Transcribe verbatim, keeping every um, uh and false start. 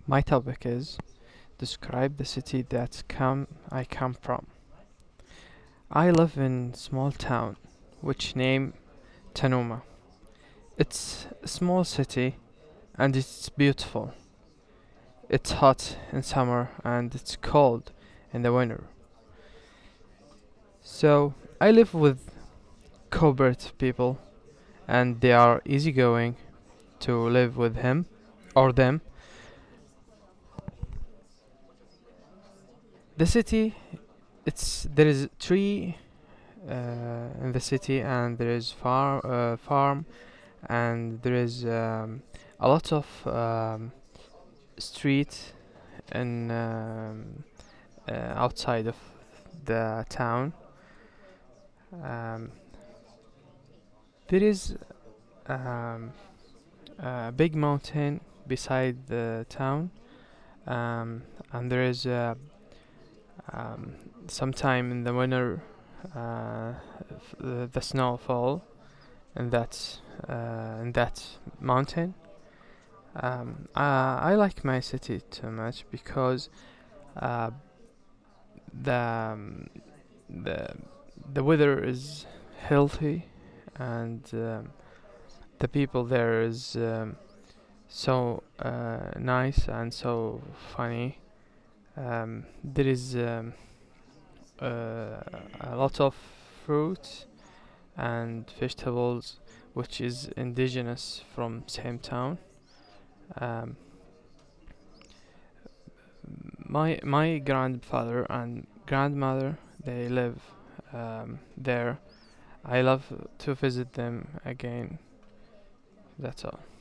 My topic is describe the city that come I come from. I live in small town which name Tanuma. It's a small city and it's beautiful. It's hot in summer and it's cold in the winter. So I live with cooperative people and they are easygoing to live with him or them. The city, it's there is tree uh, in the city and there is farm uh, farm and there is um, a lot of um, street in um, uh, outside of the town. Um, there is um, a big mountain beside the town, um, and there is uh, um, sometime in the winter uh, f- the, the snowfall in that uh, in that mountain. Um, uh, I like my city too much because uh, the um, the the weather is healthy and um, the people there is um, so uh, nice and so funny. Um, there is um, uh, a lot of fruit and vegetables which is indigenous from same town. Um, my my grandfather and grandmother they live um, there. I love to visit them again. That's all.